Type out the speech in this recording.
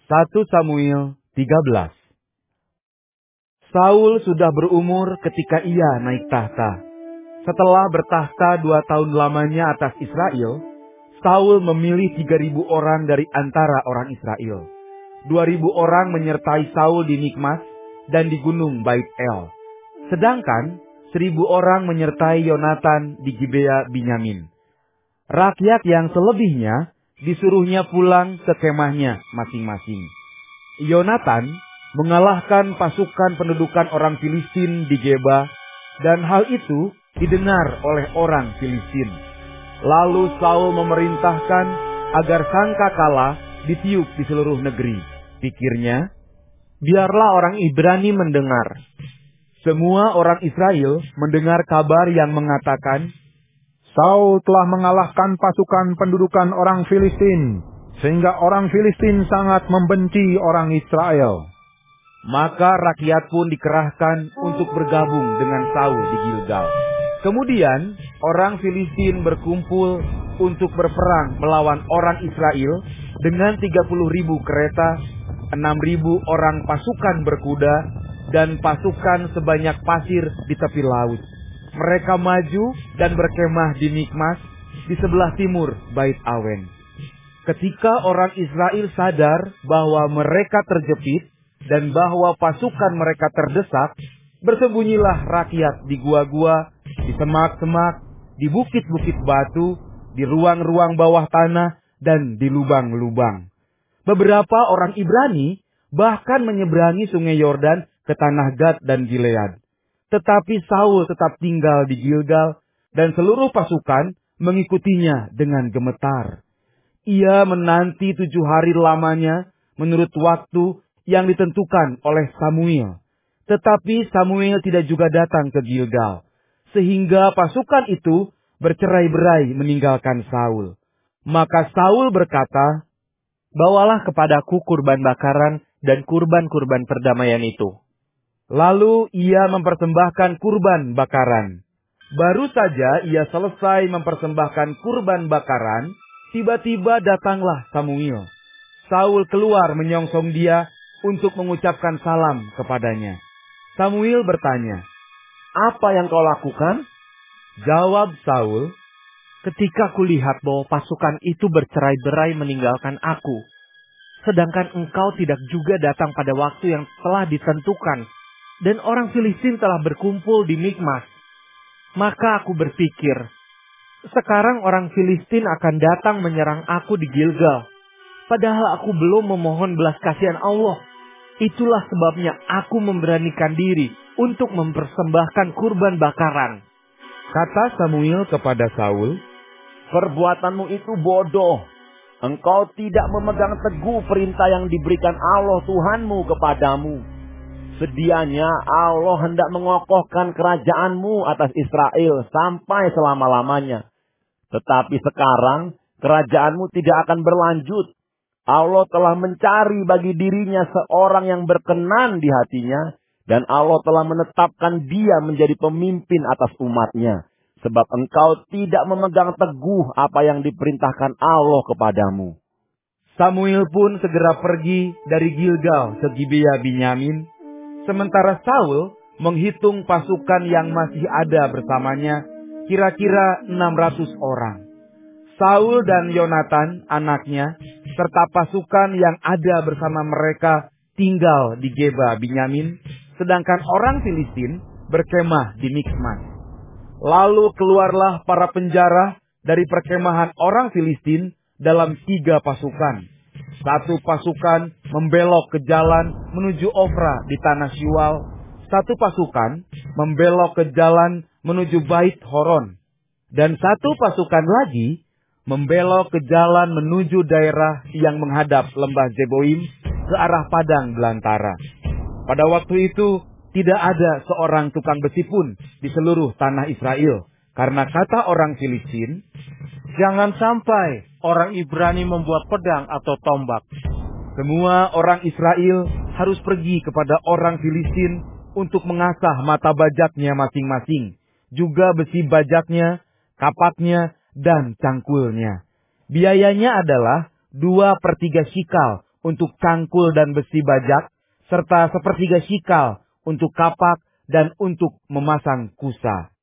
1 Samuel 13. Saul sudah berumur ketika ia naik tahta. Setelah bertahta 2 tahun lamanya atas Israel, Saul memilih 3.000 orang dari antara orang Israel. 2.000 orang menyertai Saul di Mikmas dan di gunung Bait El. Sedangkan 1.000 orang menyertai Yonatan di Gibea Binyamin. Rakyat yang selebihnya disuruhnya pulang ke kemahnya masing-masing. Yonatan mengalahkan pasukan pendudukan orang Filistin di Geba, dan hal itu didengar oleh orang Filistin. Lalu Saul memerintahkan agar sangkakala ditiup di seluruh negeri. Pikirnya, biarlah orang Ibrani mendengar. Semua orang Israel mendengar kabar yang mengatakan, Saul telah mengalahkan pasukan pendudukan orang Filistin, sehingga orang Filistin sangat membenci orang Israel. Maka rakyat pun dikerahkan untuk bergabung dengan Saul di Gilgal. Kemudian orang Filistin berkumpul untuk berperang melawan orang Israel dengan 30.000 kereta, 6.000 orang pasukan berkuda, dan pasukan sebanyak pasir di tepi laut. Mereka maju dan berkemah di Mikmas di sebelah timur Bait Awen. Ketika orang Israel sadar bahwa mereka terjepit dan bahwa pasukan mereka terdesak, bersembunyilah rakyat di gua-gua, di semak-semak, di bukit-bukit batu, di ruang-ruang bawah tanah, dan di lubang-lubang. Beberapa orang Ibrani bahkan menyeberangi sungai Yordan ke tanah Gad dan Gilead. Tetapi Saul tetap tinggal di Gilgal, dan seluruh pasukan mengikutinya dengan gemetar. Ia menanti 7 hari lamanya menurut waktu yang ditentukan oleh Samuel. Tetapi Samuel tidak juga datang ke Gilgal, sehingga pasukan itu bercerai-berai meninggalkan Saul. Maka Saul berkata, "Bawalah kepadaku kurban bakaran dan kurban-kurban perdamaian itu." Lalu ia mempersembahkan kurban bakaran. Baru saja ia selesai mempersembahkan kurban bakaran, tiba-tiba datanglah Samuel. Saul keluar menyongsong dia untuk mengucapkan salam kepadanya. Samuel bertanya, "Apa yang kau lakukan?" Jawab Saul, "Ketika kulihat bahwa pasukan itu bercerai-berai meninggalkan aku, sedangkan engkau tidak juga datang pada waktu yang telah ditentukan, dan orang Filistin telah berkumpul di Mikmas, maka aku berpikir, sekarang orang Filistin akan datang menyerang aku di Gilgal, padahal aku belum memohon belas kasihan Allah. Itulah sebabnya aku memberanikan diri untuk mempersembahkan kurban bakaran." Kata Samuel kepada Saul, "Perbuatanmu itu bodoh. Engkau tidak memegang teguh perintah yang diberikan Allah Tuhanmu kepadamu. Sedianya Allah hendak mengokohkan kerajaanmu atas Israel sampai selama-lamanya. Tetapi sekarang kerajaanmu tidak akan berlanjut. Allah telah mencari bagi dirinya seorang yang berkenan di hatinya, dan Allah telah menetapkan dia menjadi pemimpin atas umatnya. Sebab engkau tidak memegang teguh apa yang diperintahkan Allah kepadamu." Samuel pun segera pergi dari Gilgal ke Gibea Binyamin. Sementara Saul menghitung pasukan yang masih ada bersamanya, kira-kira 600 orang. Saul dan Yonatan, anaknya, serta pasukan yang ada bersama mereka tinggal di Geba Binyamin, sedangkan orang Filistin berkemah di Mikmas. Lalu keluarlah para penjara dari perkemahan orang Filistin dalam 3 pasukan. Satu pasukan membelok ke jalan menuju Ofra di tanah Syual. Satu pasukan membelok ke jalan menuju Bait Horon. Dan satu pasukan lagi membelok ke jalan menuju daerah yang menghadap lembah Zeboim ke arah padang belantara. Pada waktu itu tidak ada seorang tukang besi pun di seluruh tanah Israel, karena kata orang Filistin, "Jangan sampai orang Ibrani membuat pedang atau tombak." Semua orang Israel harus pergi kepada orang Filistin untuk mengasah mata bajaknya masing-masing, juga besi bajaknya, kapaknya, dan cangkulnya. Biayanya adalah 2/3 shikal untuk cangkul dan besi bajak, serta sepertiga shikal untuk kapak dan untuk memasang kusa.